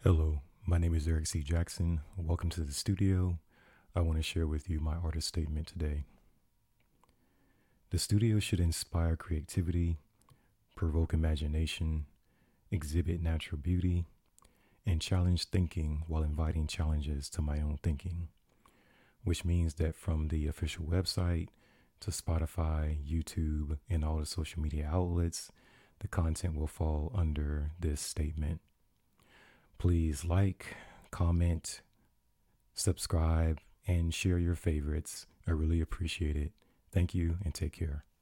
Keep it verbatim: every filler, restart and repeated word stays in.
Hello, my name is Eric C. Jackson. Welcome to the studio. I want to share with you my artist statement today. The studio should inspire creativity, provoke imagination, exhibit natural beauty, and challenge thinking while inviting challenges to my own thinking, which means that from the official website to Spotify, YouTube, and all the social media outlets, the content will fall under this statement. Please like, comment, subscribe, and share your favorites. I really appreciate it. Thank you and take care.